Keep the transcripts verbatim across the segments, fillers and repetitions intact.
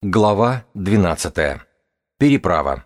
Глава двенадцатая. Переправа.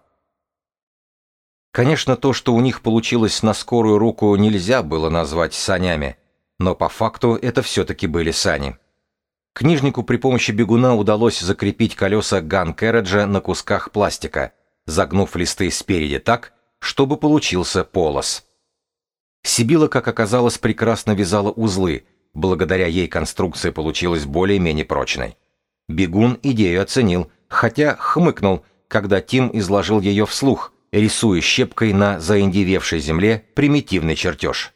Конечно, то, что у них получилось на скорую руку, нельзя было назвать санями, но по факту это все-таки были сани. Книжнику при помощи бегуна удалось закрепить колеса ган-керриджа на кусках пластика, загнув листы спереди так, чтобы получился полос. Сибила, как оказалось, прекрасно вязала узлы, благодаря ей конструкция получилась более-менее прочной. Бегун идею оценил, хотя хмыкнул, когда Тим изложил ее вслух, рисуя щепкой на заиндевевшей земле примитивный чертеж.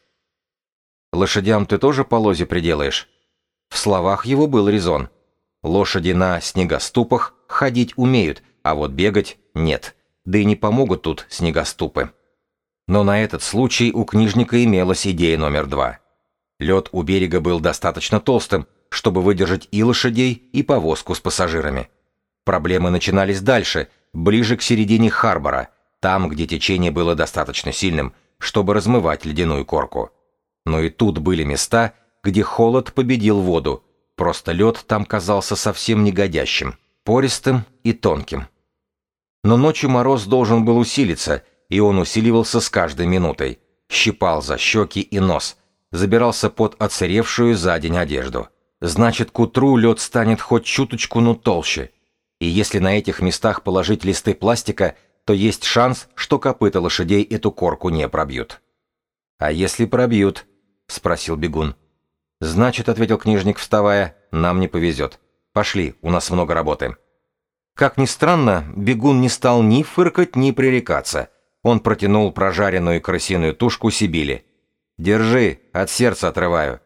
«Лошадям ты тоже полозья приделаешь?» В словах его был резон. Лошади на снегоступах ходить умеют, а вот бегать нет, да и не помогут тут снегоступы. Но на этот случай у книжника имелась идея номер два. Лед у берега был достаточно толстым, чтобы выдержать и лошадей, и повозку с пассажирами. Проблемы начинались дальше, ближе к середине Харбора, там, где течение было достаточно сильным, чтобы размывать ледяную корку. Но и тут были места, где холод победил воду, просто лед там казался совсем негодящим, пористым и тонким. Но ночью мороз должен был усилиться, и он усиливался с каждой минутой, щипал за щеки и нос, забирался под отсыревшую за день одежду. Значит, к утру лед станет хоть чуточку, но толще. И если на этих местах положить листы пластика, то есть шанс, что копыта лошадей эту корку не пробьют. «А если пробьют?» — спросил бегун. «Значит, — ответил книжник, вставая, — нам не повезет. Пошли, у нас много работы». Как ни странно, бегун не стал ни фыркать, ни пререкаться. Он протянул прожаренную крысиную тушку Сибили. «Держи, от сердца отрываю».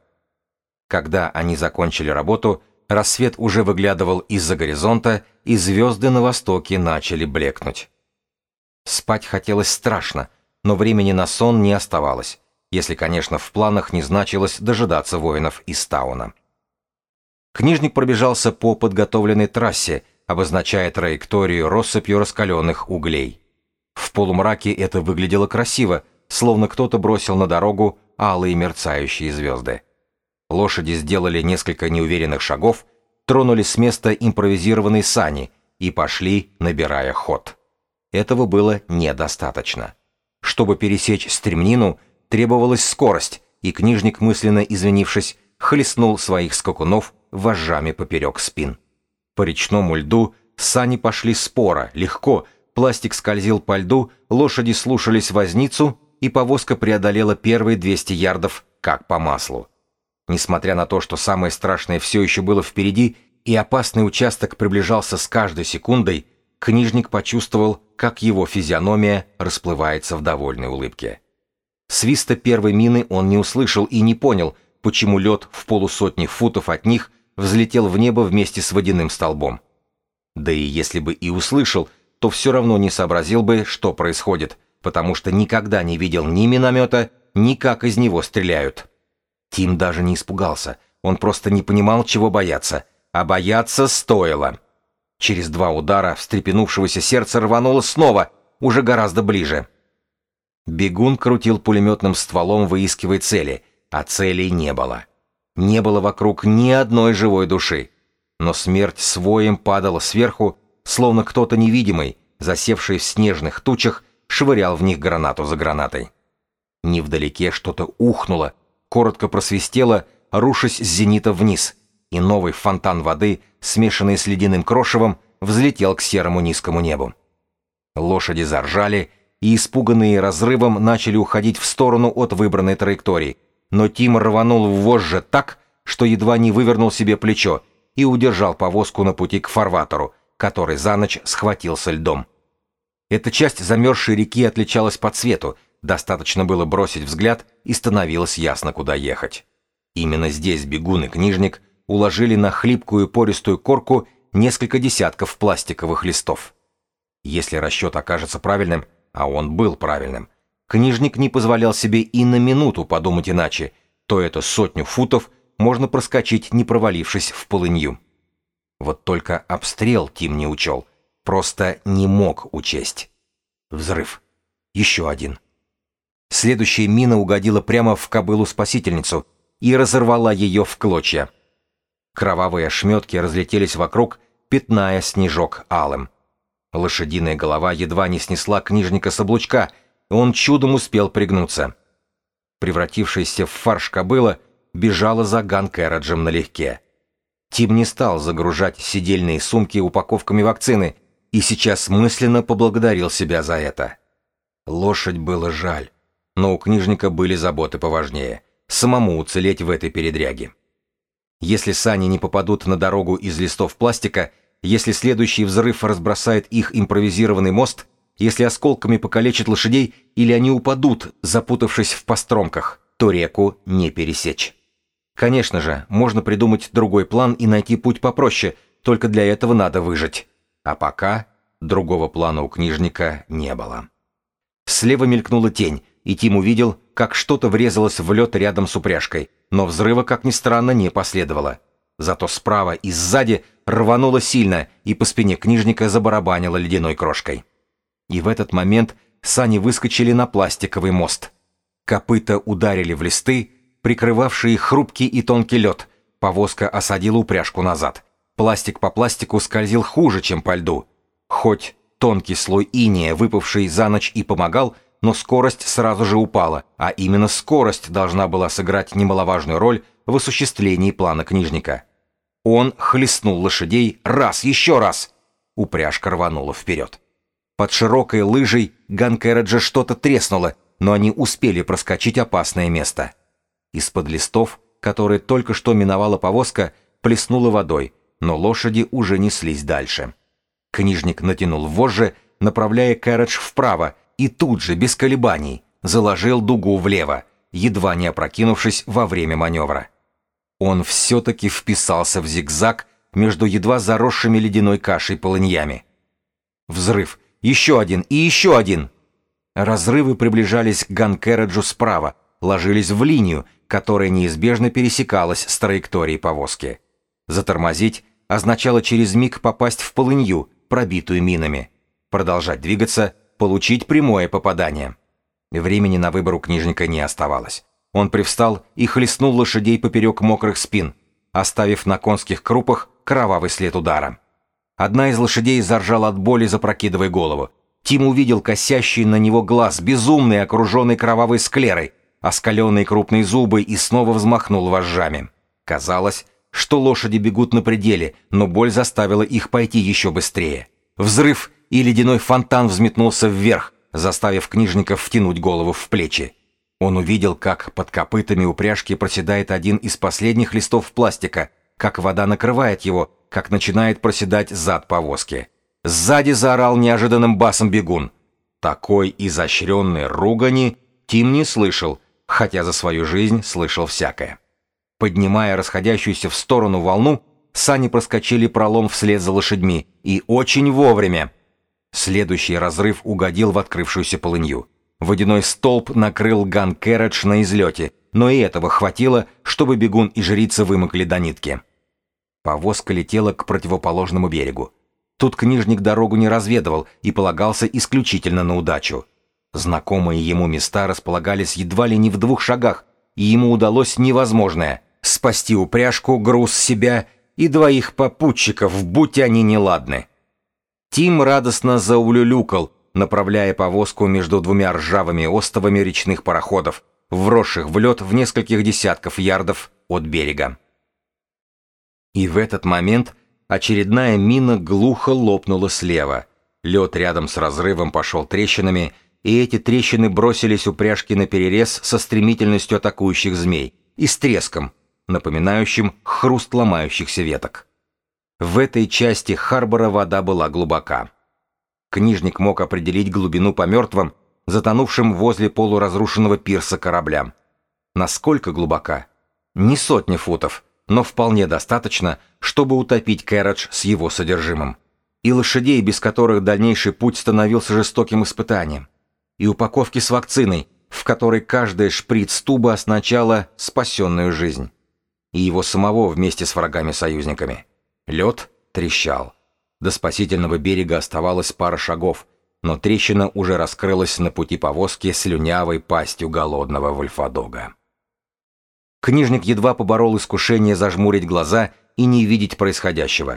Когда они закончили работу, рассвет уже выглядывал из-за горизонта, и звезды на востоке начали блекнуть. Спать хотелось страшно, но времени на сон не оставалось, если, конечно, в планах не значилось дожидаться воинов из Тауна. Книжник пробежался по подготовленной трассе, обозначая траекторию россыпью раскаленных углей. В полумраке это выглядело красиво, словно кто-то бросил на дорогу алые мерцающие звезды. Лошади сделали несколько неуверенных шагов, тронули с места импровизированные сани и пошли, набирая ход. Этого было недостаточно. Чтобы пересечь стремнину, требовалась скорость, и книжник, мысленно извинившись, хлестнул своих скакунов вожжами поперек спин. По речному льду сани пошли споро, легко, пластик скользил по льду, лошади слушались возницу, и повозка преодолела первые двести ярдов как по маслу. Несмотря на то, что самое страшное все еще было впереди, и опасный участок приближался с каждой секундой, книжник почувствовал, как его физиономия расплывается в довольной улыбке. Свиста первой мины он не услышал и не понял, почему лед в полусотни футов от них взлетел в небо вместе с водяным столбом. Да и если бы и услышал, то все равно не сообразил бы, что происходит, потому что никогда не видел ни миномета, ни как из него стреляют. Тим даже не испугался, он просто не понимал, чего бояться, а бояться стоило. Через два удара встрепенувшегося сердца рвануло снова, уже гораздо ближе. Бегун крутил пулеметным стволом, выискивая цели, а целей не было. Не было вокруг ни одной живой души, но смерть с воем падала сверху, словно кто-то невидимый, засевший в снежных тучах, швырял в них гранату за гранатой. Невдалеке что-то ухнуло, коротко просвистело, рушась с зенита вниз, и новый фонтан воды, смешанный с ледяным крошевом, взлетел к серому низкому небу. Лошади заржали, и, испуганные разрывом, начали уходить в сторону от выбранной траектории, но Тим рванул в вожжи так, что едва не вывернул себе плечо и удержал повозку на пути к фарватеру, который за ночь схватился льдом. Эта часть замерзшей реки отличалась по цвету, достаточно было бросить взгляд, и становилось ясно, куда ехать. Именно здесь бегун и книжник уложили на хлипкую пористую корку несколько десятков пластиковых листов. Если расчет окажется правильным, а он был правильным, книжник не позволял себе и на минуту подумать иначе, то это сотню футов можно проскочить, не провалившись в полынью. Вот только обстрел Тим не учел, просто не мог учесть. Взрыв. Еще один. Следующая мина угодила прямо в кобылу-спасительницу и разорвала ее в клочья. Кровавые ошметки разлетелись вокруг, пятная снежок алым. Лошадиная голова едва не снесла книжника с облучка, и он чудом успел пригнуться. Превратившаяся в фарш кобыла бежала за Ганкэраджем налегке. Тим не стал загружать сидельные сумки упаковками вакцины и сейчас мысленно поблагодарил себя за это. Лошадь было жаль, но у книжника были заботы поважнее — самому уцелеть в этой передряге. Если сани не попадут на дорогу из листов пластика, если следующий взрыв разбросает их импровизированный мост, если осколками покалечат лошадей или они упадут, запутавшись в постромках, то реку не пересечь. Конечно же, можно придумать другой план и найти путь попроще, только для этого надо выжить. А пока другого плана у книжника не было. Слева мелькнула тень, и Тим увидел, как что-то врезалось в лед рядом с упряжкой, но взрыва, как ни странно, не последовало. Зато справа и сзади рвануло сильно, и по спине книжника забарабанило ледяной крошкой. И в этот момент сани выскочили на пластиковый мост. Копыта ударили в листы, прикрывавшие хрупкий и тонкий лед. Повозка осадила упряжку назад. Пластик по пластику скользил хуже, чем по льду. Хоть тонкий слой инея, выпавший за ночь, и помогал, но скорость сразу же упала, а именно скорость должна была сыграть немаловажную роль в осуществлении плана книжника. Он хлестнул лошадей раз, еще раз. Упряжка рванула вперед. Под широкой лыжей Ганкэраджа что-то треснуло, но они успели проскочить опасное место. Из-под листов, которые только что миновала повозка, плеснула водой, но лошади уже неслись дальше. Книжник натянул вожжи, направляя кэрридж вправо, и тут же, без колебаний, заложил дугу влево, едва не опрокинувшись во время маневра. Он все-таки вписался в зигзаг между едва заросшими ледяной кашей полыньями. Взрыв. Еще один и еще один. Разрывы приближались к Ганкэраджу справа, ложились в линию, которая неизбежно пересекалась с траекторией повозки. Затормозить означало через миг попасть в полынью, пробитую минами. Продолжать двигаться, получить прямое попадание. Времени на выбор у книжника не оставалось. Он привстал и хлестнул лошадей поперек мокрых спин, оставив на конских крупах кровавый след удара. Одна из лошадей заржала от боли, запрокидывая голову. Тим увидел косящий на него глаз, безумный, окруженный кровавой склерой, оскаленные крупные зубы, и снова взмахнул вожжами. Казалось, что лошади бегут на пределе, но боль заставила их пойти еще быстрее. Взрыв, и ледяной фонтан взметнулся вверх, заставив книжников втянуть голову в плечи. Он увидел, как под копытами упряжки проседает один из последних листов пластика, как вода накрывает его, как начинает проседать зад повозки. Сзади заорал неожиданным басом бегун. Такой изощренной ругани Тим не слышал, хотя за свою жизнь слышал всякое. Поднимая расходящуюся в сторону волну, сани проскочили пролом вслед за лошадьми, и очень вовремя. Следующий разрыв угодил в открывшуюся полынью. Водяной столб накрыл Ганкэрадж на излете, но и этого хватило, чтобы бегун и жрица вымокли до нитки. Повозка летела к противоположному берегу. Тут книжник дорогу не разведывал и полагался исключительно на удачу. Знакомые ему места располагались едва ли не в двух шагах, и ему удалось невозможное — спасти упряжку, груз себя и двоих попутчиков, будь они неладны. Тим радостно заулюлюкал, направляя повозку между двумя ржавыми остовами речных пароходов, вросших в лед в нескольких десятков ярдов от берега. И в этот момент очередная мина глухо лопнула слева. Лед рядом с разрывом пошел трещинами, и эти трещины бросились упряжки наперерез со стремительностью атакующих змей и с треском, напоминающим хруст ломающихся веток. В этой части Харбора вода была глубока. Книжник мог определить глубину по мертвым, затонувшим возле полуразрушенного пирса кораблям. Насколько глубока? Не сотни футов, но вполне достаточно, чтобы утопить Кэрридж с его содержимым. И лошадей, без которых дальнейший путь становился жестоким испытанием. И упаковки с вакциной, в которой каждая шприц туба означала спасенную жизнь. И его самого вместе с врагами-союзниками. Лед трещал. До спасительного берега оставалось пара шагов, но трещина уже раскрылась на пути повозки слюнявой пастью голодного вольфодога. Книжник едва поборол искушение зажмурить глаза и не видеть происходящего.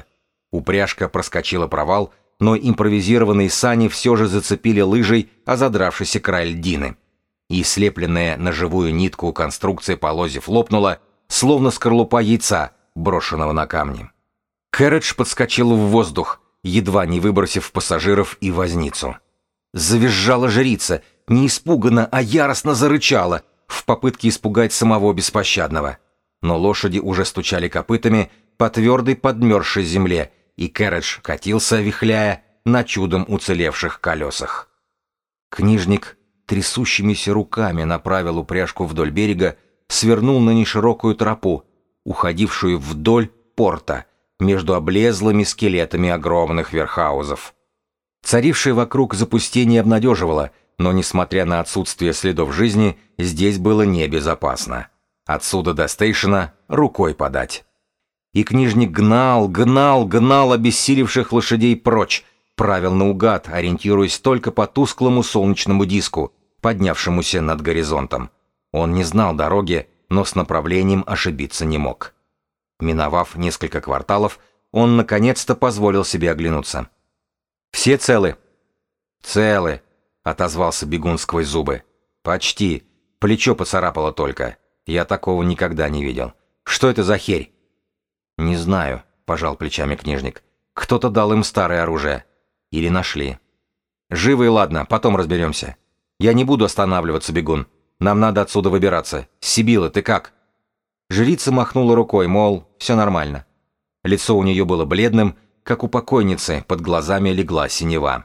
Упряжка проскочила провал, но импровизированные сани все же зацепили лыжей озадравшийся край льдины. И слепленная на живую нитку конструкция полозьев лопнула, словно скорлупа яйца, брошенного на камни. Кэрридж подскочил в воздух, едва не выбросив пассажиров и возницу. Завизжала жрица, не испуганно, а яростно зарычала, в попытке испугать самого беспощадного. Но лошади уже стучали копытами по твердой подмерзшей земле, и Кэрридж катился, вихляя, на чудом уцелевших колесах. Книжник трясущимися руками направил упряжку вдоль берега, свернул на неширокую тропу, уходившую вдоль порта, между облезлыми скелетами огромных верхаузов. Царившее вокруг запустение обнадеживало, но, несмотря на отсутствие следов жизни, здесь было небезопасно. Отсюда до стейшена рукой подать. И книжник гнал, гнал, гнал обессилевших лошадей прочь, правил наугад, ориентируясь только по тусклому солнечному диску, поднявшемуся над горизонтом. Он не знал дороги, но с направлением ошибиться не мог. Миновав несколько кварталов, он наконец-то позволил себе оглянуться. «Все целы?» «Целы», — отозвался бегун сквозь зубы. «Почти. Плечо поцарапало только. Я такого никогда не видел. Что это за херь?» «Не знаю», — пожал плечами книжник. «Кто-то дал им старое оружие. Или нашли. Живы и ладно, потом разберемся. Я не буду останавливаться, бегун. Нам надо отсюда выбираться. Сибила, ты как?» Жрица махнула рукой, мол, все нормально. Лицо у нее было бледным, как у покойницы, под глазами легла синева.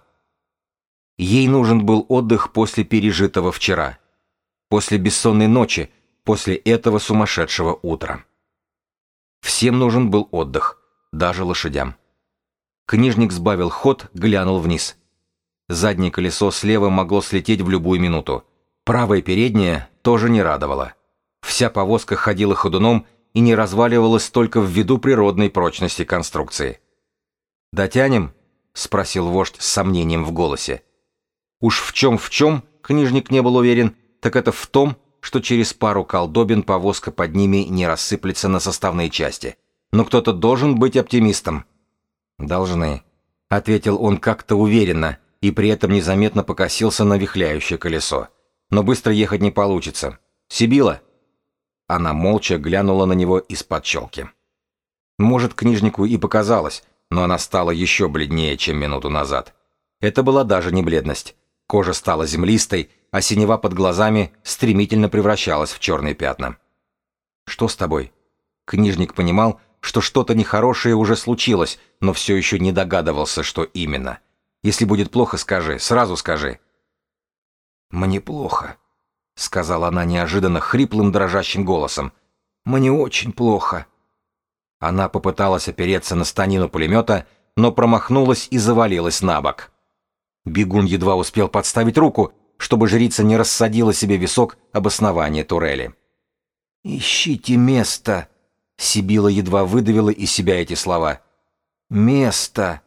Ей нужен был отдых после пережитого вчера. После бессонной ночи, после этого сумасшедшего утра. Всем нужен был отдых, даже лошадям. Книжник сбавил ход, глянул вниз. Заднее колесо слева могло слететь в любую минуту. Правое переднее тоже не радовало. Вся повозка ходила ходуном и не разваливалась только ввиду природной прочности конструкции. «Дотянем?» — спросил вождь с сомнением в голосе. Уж в чем-в чем, книжник не был уверен, так это в том, что через пару колдобин повозка под ними не рассыплется на составные части. Но кто-то должен быть оптимистом. «Должны», — ответил он как-то уверенно, и при этом незаметно покосился на вихляющее колесо. «Но быстро ехать не получится. Сибила?» Она молча глянула на него из-под челки. Может, книжнику и показалось, но она стала еще бледнее, чем минуту назад. Это была даже не бледность. Кожа стала землистой, а синева под глазами стремительно превращалась в черные пятна. «Что с тобой?» Книжник понимал, что что-то нехорошее уже случилось, но все еще не догадывался, что именно. «Если будет плохо, скажи, сразу скажи». «Мне плохо», — сказала она неожиданно хриплым дрожащим голосом. «Мне очень плохо». Она попыталась опереться на станину пулемета, но промахнулась и завалилась на бок. Бегун едва успел подставить руку, чтобы жрица не рассадила себе висок об основание турели. «Ищите место!» — Сибила едва выдавила из себя эти слова. «Место!»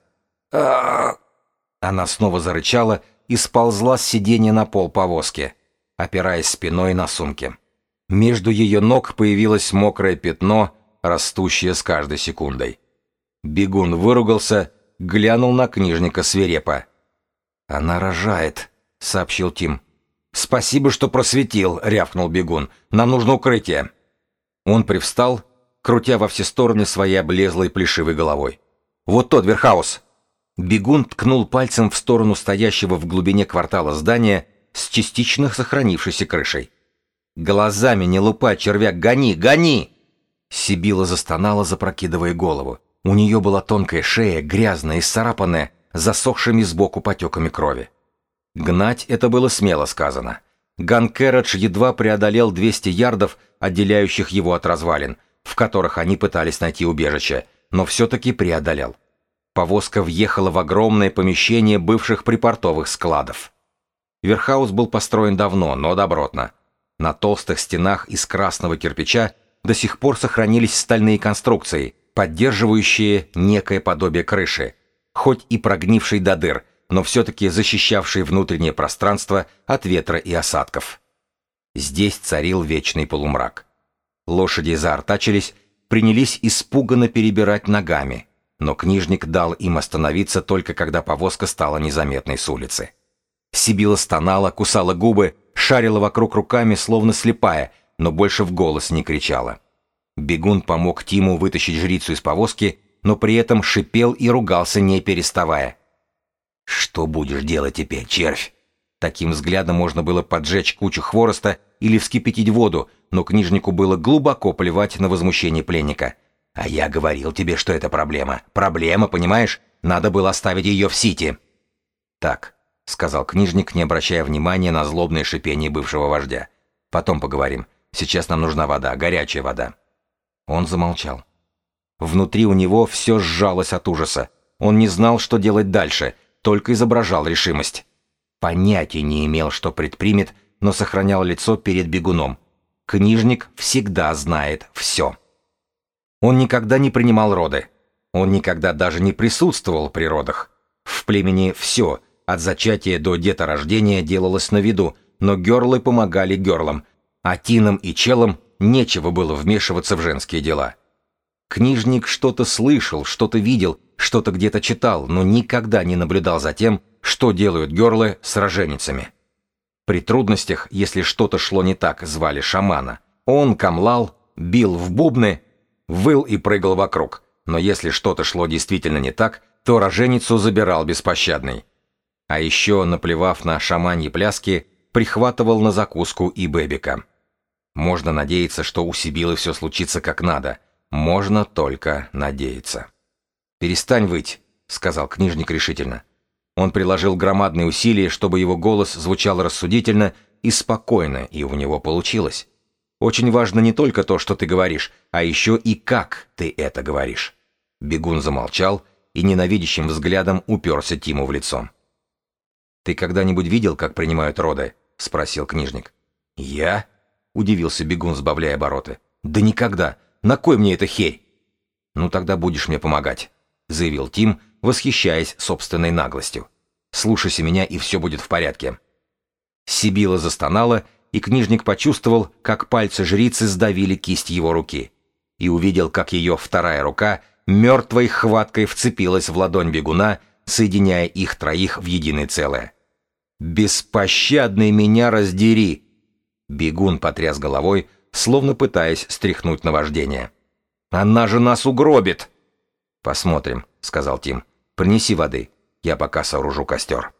а Она снова зарычала и сползла с сиденья на пол повозки, опираясь спиной на сумки. Между ее ног появилось мокрое пятно, растущее с каждой секундой. Бегун выругался, глянул на книжника свирепо. «Она рожает», — сообщил Тим. «Спасибо, что просветил», — рявкнул бегун. «Нам нужно укрытие». Он привстал, крутя во все стороны своей облезлой плешивой головой. «Вот тот верхаус». Бегун ткнул пальцем в сторону стоящего в глубине квартала здания с частично сохранившейся крышей. «Глазами не лупай, червяк, гони, гони!» Сибила застонала, запрокидывая голову. У нее была тонкая шея, грязная и исцарапанная, засохшими сбоку потеками крови. Гнать это было смело сказано. Ганкеридж едва преодолел двести ярдов, отделяющих его от развалин, в которых они пытались найти убежище, но все-таки преодолел. Повозка въехала в огромное помещение бывших припортовых складов. Верхаус был построен давно, но добротно. На толстых стенах из красного кирпича до сих пор сохранились стальные конструкции, поддерживающие некое подобие крыши, хоть и прогнившей до дыр, но все-таки защищавшие внутреннее пространство от ветра и осадков. Здесь царил вечный полумрак. Лошади заортачились, принялись испуганно перебирать ногами. но книжник дал им остановиться только когда повозка стала незаметной с улицы. Сибила стонала, кусала губы, шарила вокруг руками, словно слепая, но больше в голос не кричала. Бегун помог Тиму вытащить жрицу из повозки, но при этом шипел и ругался, не переставая. «Что будешь делать теперь, червь?» Таким взглядом можно было поджечь кучу хвороста или вскипятить воду, но книжнику было глубоко плевать на возмущение пленника. «А я говорил тебе, что это проблема. Проблема, понимаешь? Надо было оставить ее в Сити». «Так», — сказал книжник, не обращая внимания на злобное шипение бывшего вождя. «Потом поговорим. Сейчас нам нужна вода, горячая вода». Он замолчал. Внутри у него все сжалось от ужаса. Он не знал, что делать дальше, только изображал решимость. Понятия не имел, что предпримет, но сохранял лицо перед бегуном. Книжник всегда знает все. Он никогда не принимал роды. Он никогда даже не присутствовал при родах. В племени все, от зачатия до деторождения, делалось на виду, но герлы помогали герлам, а тинам и челам нечего было вмешиваться в женские дела. Книжник что-то слышал, что-то видел, что-то где-то читал, но никогда не наблюдал за тем, что делают герлы с роженицами. При трудностях, если что-то шло не так, звали шамана. Он камлал, бил в бубны, выл и прыгал вокруг, но если что-то шло действительно не так, то роженицу забирал беспощадный. А еще, наплевав на шаманьи пляски, прихватывал на закуску и бэбика. Можно надеяться, что у Сибилы все случится как надо. Можно только надеяться. «Перестань выть», — сказал книжник решительно. Он приложил громадные усилия, чтобы его голос звучал рассудительно и спокойно, и у него получилось. Очень важно не только то, что ты говоришь, а еще и как ты это говоришь. Бегун замолчал и ненавидящим взглядом уперся Тиму в лицо. «Ты когда-нибудь видел, как принимают роды?» — спросил книжник. «Я?» — удивился бегун, сбавляя обороты. «Да никогда! На кой мне эта херь?» «Ну тогда будешь мне помогать», — заявил Тим, восхищаясь собственной наглостью. «Слушайся меня, и все будет в порядке». Сибила застонала, и книжник почувствовал, как пальцы жрицы сдавили кисть его руки, и увидел, как ее вторая рука мертвой хваткой вцепилась в ладонь бегуна, соединяя их троих в единое целое. «Беспощадный меня раздери!» Бегун потряс головой, словно пытаясь стряхнуть наваждение. «Она же нас угробит!» «Посмотрим», — сказал Тим. «Принеси воды, я пока сооружу костер».